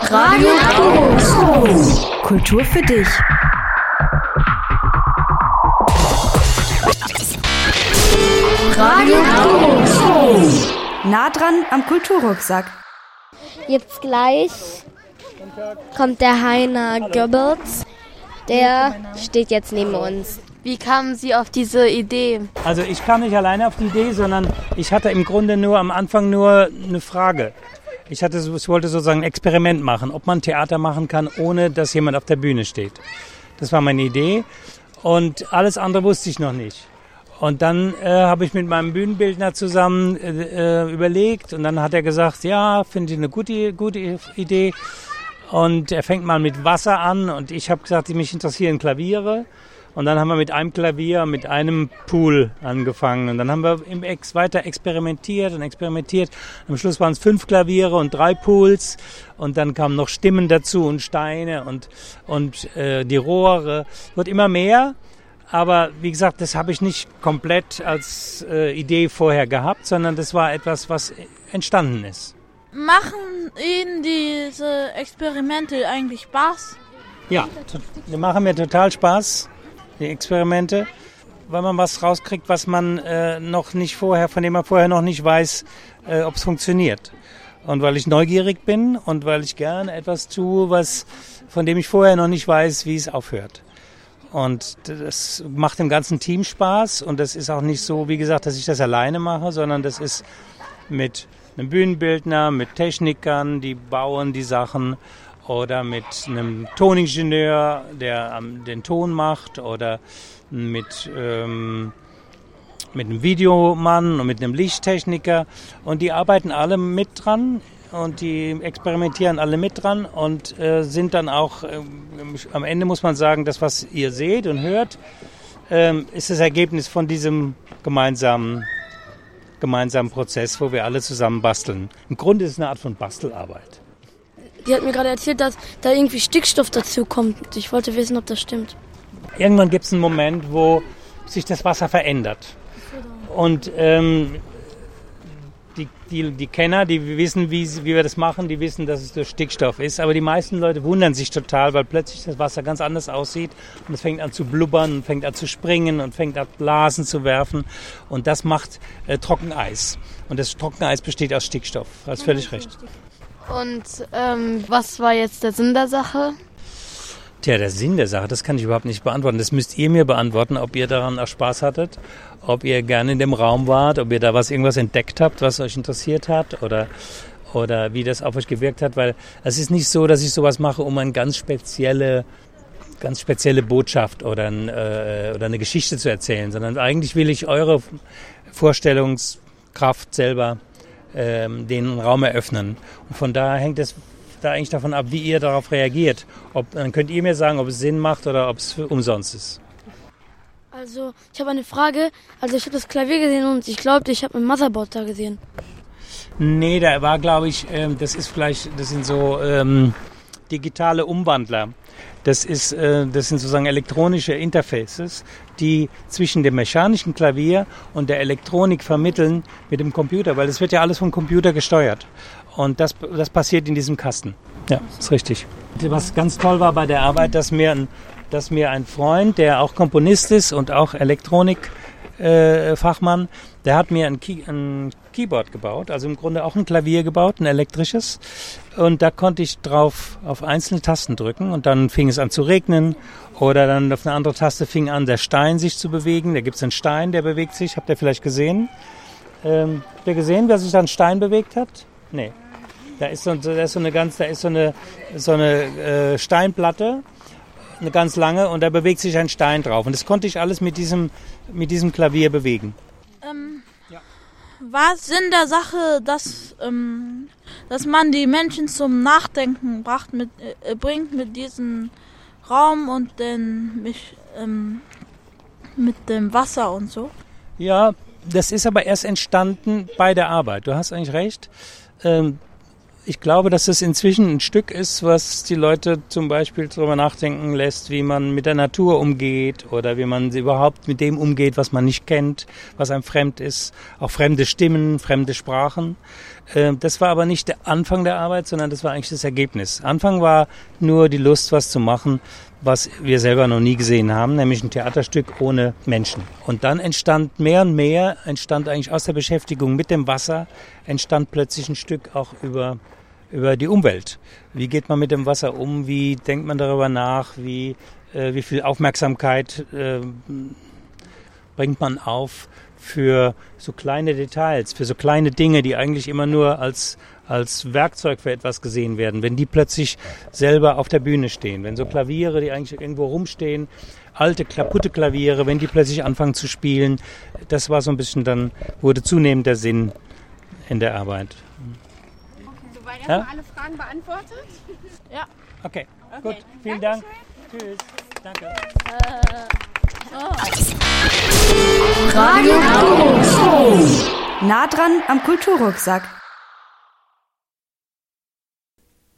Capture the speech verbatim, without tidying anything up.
Radio Turus. Kultur für dich. Radio Turus. Nah dran am Kulturrucksack. Jetzt gleich kommt der Heiner Goebbels. Der steht jetzt neben uns. Wie kamen Sie auf diese Idee? Also ich kam nicht alleine auf die Idee, sondern ich hatte im Grunde nur am Anfang nur eine Frage. Ich, hatte, ich wollte sozusagen ein Experiment machen, ob man Theater machen kann, ohne dass jemand auf der Bühne steht. Das war meine Idee und alles andere wusste ich noch nicht. Und dann äh, habe ich mit meinem Bühnenbildner zusammen äh, überlegt und dann hat er gesagt, ja, finde ich eine gute, gute Idee. Und er fängt mal mit Wasser an und ich habe gesagt, mich interessieren Klaviere. Und dann haben wir mit einem Klavier, mit einem Pool angefangen. Und dann haben wir im Ex weiter experimentiert und experimentiert. Am Schluss waren es fünf Klaviere und drei Pools. Und dann kamen noch Stimmen dazu und Steine und, und äh, die Rohre. Wird immer mehr. Aber wie gesagt, das habe ich nicht komplett als äh, Idee vorher gehabt, sondern das war etwas, was entstanden ist. Machen Ihnen diese Experimente eigentlich Spaß? Ja, die machen mir total Spaß. Die Experimente, weil man was rauskriegt, was man äh, noch nicht vorher, von dem man vorher noch nicht weiß, äh, ob es funktioniert. Und weil ich neugierig bin und weil ich gerne etwas tue, was, von dem ich vorher noch nicht weiß, wie es aufhört. Und das macht dem ganzen Team Spaß und das ist auch nicht so, wie gesagt, dass ich das alleine mache, sondern das ist mit einem Bühnenbildner, mit Technikern, die bauen die Sachen. Oder mit einem Toningenieur, der ähm, den Ton macht, oder mit, ähm, mit einem Videomann und mit einem Lichttechniker. Und die arbeiten alle mit dran und die experimentieren alle mit dran und äh, sind dann auch, äh, am Ende muss man sagen, das, was ihr seht und hört, äh, ist das Ergebnis von diesem gemeinsamen, gemeinsamen Prozess, wo wir alle zusammen basteln. Im Grunde ist es eine Art von Bastelarbeit. Die hat mir gerade erzählt, dass da irgendwie Stickstoff dazu kommt. Ich wollte wissen, ob das stimmt. Irgendwann gibt es einen Moment, wo sich das Wasser verändert. Und ähm, die, die, die Kenner, die wissen, wie, wie wir das machen, die wissen, dass es durch Stickstoff ist. Aber die meisten Leute wundern sich total, weil plötzlich das Wasser ganz anders aussieht. Und es fängt an zu blubbern und fängt an zu springen und fängt an Blasen zu werfen. Und das macht äh, Trockeneis. Und das Trockeneis besteht aus Stickstoff. Du hast völlig recht. Und ähm, was war jetzt der Sinn der Sache? Tja, der Sinn der Sache, das kann ich überhaupt nicht beantworten. Das müsst ihr mir beantworten, ob ihr daran auch Spaß hattet, ob ihr gerne in dem Raum wart, ob ihr da was irgendwas entdeckt habt, was euch interessiert hat oder, oder wie das auf euch gewirkt hat. Weil es ist nicht so, dass ich sowas mache, um eine ganz spezielle, ganz spezielle Botschaft oder, ein, äh, oder eine Geschichte zu erzählen, sondern eigentlich will ich eure Vorstellungskraft selber den Raum eröffnen. Und von daher hängt es da eigentlich davon ab, wie ihr darauf reagiert. Ob, dann könnt ihr mir sagen, ob es Sinn macht oder ob es umsonst ist. Also, ich habe eine Frage. Also, ich habe das Klavier gesehen und ich glaube, ich habe ein Motherboard da gesehen. Nee, da war, glaube ich, ähm, das ist vielleicht, das sind so ähm, digitale Umwandler. Das ist, äh, das sind sozusagen elektronische Interfaces, die zwischen dem mechanischen Klavier und der Elektronik vermitteln mit dem Computer, weil das wird ja alles vom Computer gesteuert. Und das, das passiert in diesem Kasten. Ja, ist richtig. Was ganz toll war bei der Arbeit, dass mir ein, dass mir ein Freund, der auch Komponist ist und auch Elektronikfachmann, äh, der hat mir ein, Key, ein Keyboard gebaut, also im Grunde auch ein Klavier gebaut, ein elektrisches. Und da konnte ich drauf auf einzelne Tasten drücken und dann fing es an zu regnen. Oder dann auf eine andere Taste fing an, der Stein sich zu bewegen. Da gibt es einen Stein, der bewegt sich. Habt ihr vielleicht gesehen? Ähm, habt ihr gesehen, wer sich da einen Stein bewegt hat? Nee. Da ist so, da ist so eine ganz, da ist so eine, so eine äh, Steinplatte, eine ganz lange, und da bewegt sich ein Stein drauf. Und das konnte ich alles mit diesem, mit diesem Klavier bewegen. Ähm, ja. War Sinn der Sache, dass, ähm, dass man die Menschen zum Nachdenken bracht mit, äh, bringt mit diesem Raum und den, mich, ähm, mit dem Wasser und so? Ja, das ist aber erst entstanden bei der Arbeit. Du hast eigentlich recht. Ähm, Ich glaube, dass es inzwischen ein Stück ist, was die Leute zum Beispiel darüber nachdenken lässt, wie man mit der Natur umgeht oder wie man überhaupt mit dem umgeht, was man nicht kennt, was einem fremd ist. Auch fremde Stimmen, fremde Sprachen. Das war aber nicht der Anfang der Arbeit, sondern das war eigentlich das Ergebnis. Anfang war nur die Lust, was zu machen, was wir selber noch nie gesehen haben, nämlich ein Theaterstück ohne Menschen. Und dann entstand mehr und mehr, entstand eigentlich aus der Beschäftigung mit dem Wasser, entstand plötzlich ein Stück auch über, über die Umwelt. Wie geht man mit dem Wasser um? Wie denkt man darüber nach? Wie, äh, wie viel Aufmerksamkeit äh, bringt man auf für so kleine Details, für so kleine Dinge, die eigentlich immer nur als, als Werkzeug für etwas gesehen werden, wenn die plötzlich selber auf der Bühne stehen, wenn so Klaviere, die eigentlich irgendwo rumstehen, alte, kaputte Klaviere, wenn die plötzlich anfangen zu spielen, das war so ein bisschen dann, wurde zunehmend der Sinn in der Arbeit. Okay. Soweit erstmal ja? alle Fragen beantwortet? Ja. Okay, okay. Gut, vielen Dankeschön. Dank. Tschüss. Danke. Äh, oh. Radio Nah dran am Kulturrucksack.